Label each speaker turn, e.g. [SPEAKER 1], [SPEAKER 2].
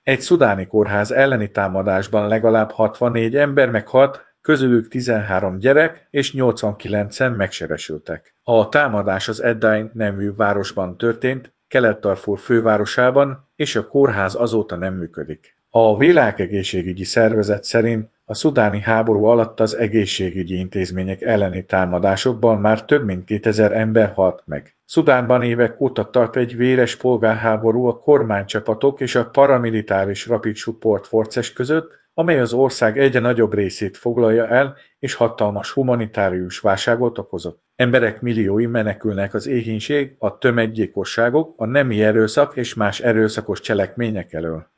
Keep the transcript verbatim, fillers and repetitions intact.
[SPEAKER 1] Egy szudáni kórház elleni támadásban legalább hatvannégy ember meghalt, közülük tizenhárom gyerek és nyolcvankilencen megsebesültek. A támadás az Eddain nevű városban történt, Kelet-Darfur fővárosában, és a kórház azóta nem működik. A Világegészségügyi Szervezet szerint a szudáni háború alatt az egészségügyi intézmények elleni támadásokban már több mint kétezer ember halt meg. Szudánban évek óta tart egy véres polgárháború a kormánycsapatok és a paramilitáris Rapid Support Forces között, amely az ország egyre nagyobb részét foglalja el, és hatalmas humanitárius válságot okozott. Emberek milliói menekülnek az éhínség, a tömeggyilkosságok, a nemi erőszak és más erőszakos cselekmények elől.